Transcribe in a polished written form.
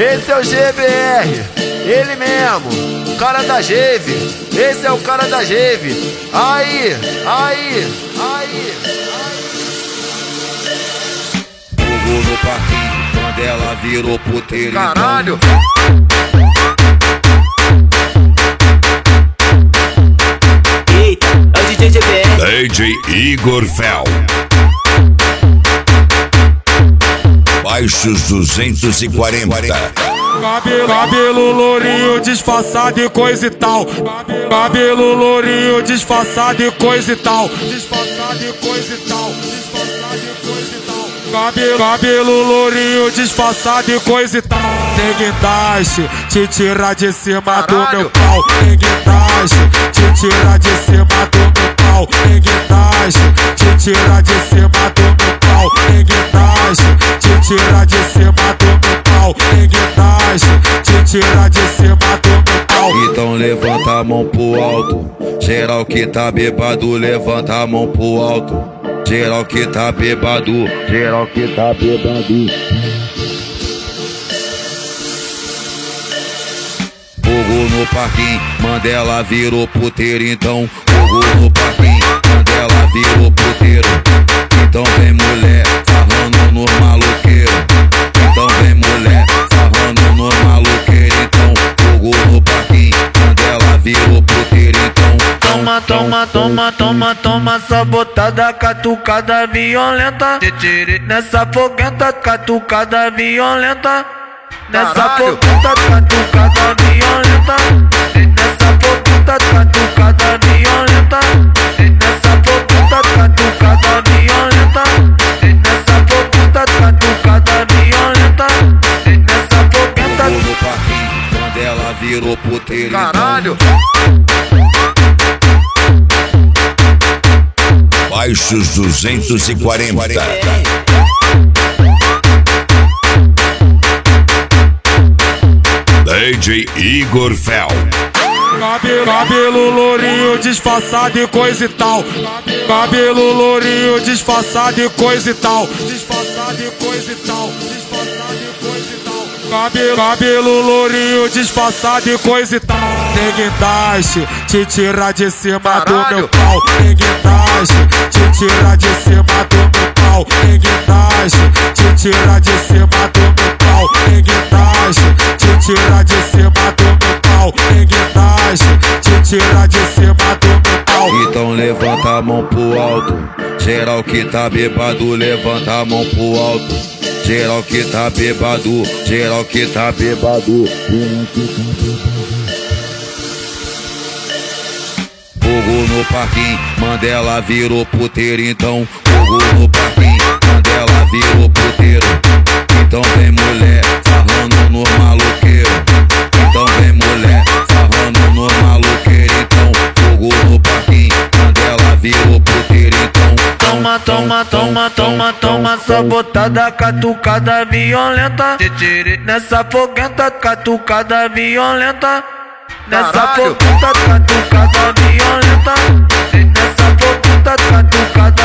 Esse é o GBR, ele mesmo, o cara da Geve. Esse é o cara da Geve. Aí. Fogo no parquinho, quando ela virou puteiro. Caralho. Eita, é o DJ GBR. DJ Igor Fel. Baixos 240. Cabelo lourinho disfarçado e coisa e tal. Cabelo lourinho disfarçado e coisa e tal. Disfarçado e coisa e tal. Disfarçado e coisa e tal. Cabelo lourinho disfarçado e coisa e tal. Tem guindaste, te tirar de cima do meu pau. Tem guindaste, te tirar de cima do meu pau. Tem guindaste, te tirar de cima do meu pau. Tem guindaste, te tirar de cima do meu pau. Tem guindaste, te tirar de cima do meu pau. Então levanta a mão pro alto. Geral que tá bebado, levanta a mão pro alto. Geral que tá bebado, geral que tá bebado. Fogo no parquinho, Mandela virou puteiro. Então fogo no parquinho, Mandela virou puteiro. Então vem mulher, sarrando no maloqueiro. Então vem mulher, sarrando no maloqueiro. Então fogo no parquinho, Mandela virou puteiro. Então Toma, sabotada, catucada violenta. Nessa foguenta, catucada violenta. Nessa foguenta, catucada violenta. Nessa foguenta, catucada violenta. Nessa foguenta, catucada violenta. Nessa foguenta, catucada violenta. Nessa foguenta. fogo no parquinho, Mandela virou puteiro. Caralho. Baixos 240. DJ Igor Fel. Cabelo lourinho disfarçado e coisa e tal. Cabelo lourinho disfarçado e coisa e tal. Disfarçado e coisa e tal. Disfarçado e coisa e tal. Cabelo lourinho disfarçado e coisa e tal. Tem guindaste, te tirar de cima do meu pau. Tem guindaste, te tirar de cima do meu pau. Tem guindaste, te tirar de cima do meu pau. Tem guindaste, te tirar de cima do meu pau. Tem guindaste, te tirar de cima do meu pau. Então levanta a mão pro alto. Geral que tá bebado, levanta a mão pro alto. Geral que tá bebado, geral que tá bebado. Fogo no parquinho, Mandela virou puteiro. Então fogo no parquinho, Mandela virou puteiro. Então vem mulher, sarrando no maloqueiro. Então vem mulher, sarrando no maloqueiro. Então fogo no parquinho, Mandela virou puteiro. Então Toma, sabotada, catucada violenta. Nessa foguenta, catucada violenta. Nessa foguenta, catucada violenta. Nessa foguenta, catucada